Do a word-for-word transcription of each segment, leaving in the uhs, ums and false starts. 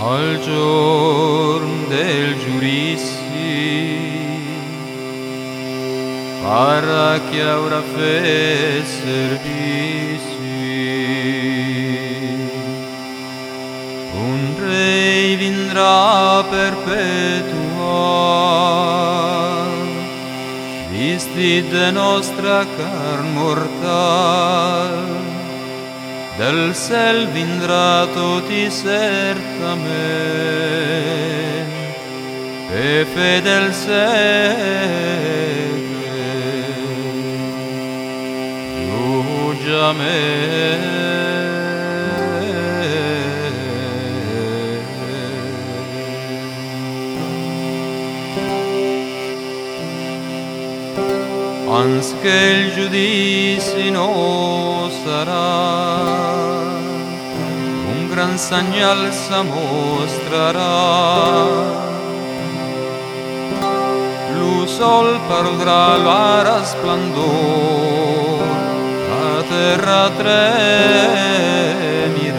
al giorn del giudizi, parra chi avrà fet servizi. Un re vindrà perpetuar, vestit de nostra carn mortal, del cel vindrà tot i certament, e fedel segle, ans che il giudizi no sarà, un gran segnal sa mostrarà. Lu sol perdrà la resplendor, la terra tremirà.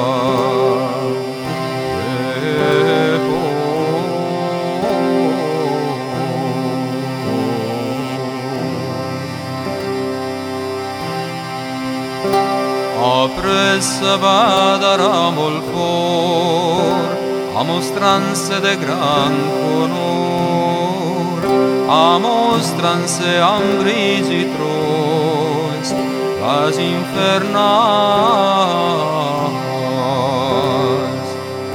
Apres badarà molt fort, a mostranze de gran conor, a mostranze ambris i trons, las infernals,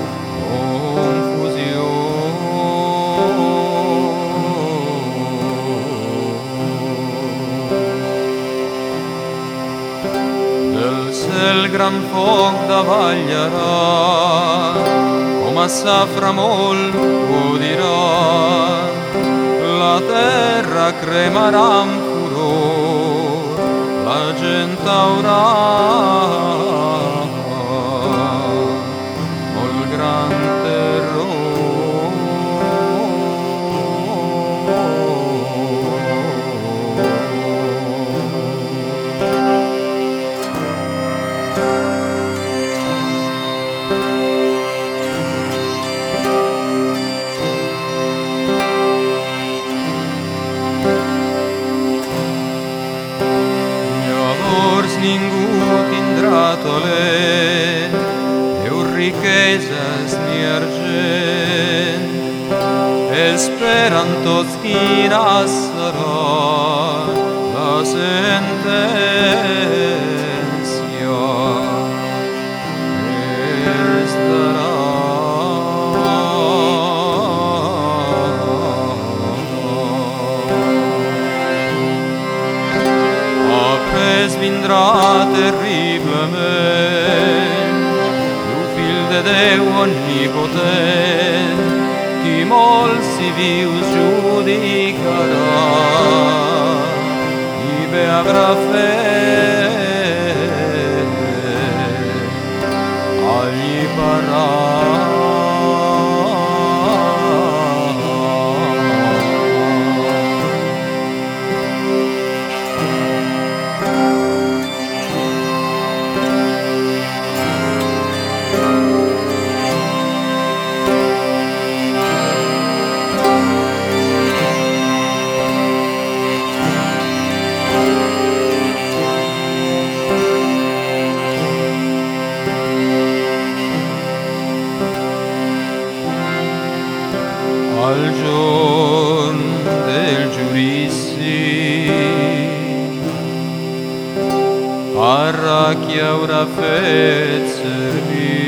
el gran foc davallarà, com a safra molt ho dirà, la terra cremarà amb furor, la gent haurà molt gran terror. Ningú tindrà talent,eu riqueses ni argent, esperen tots quina serà la sentència. Estarà vindrà terriblement, el fill de Déu omnipotent, qui molts i vius judicarà, i bé haurà fet, alliberarà. Al giorn del giudizi, parra chi avrà fet servir.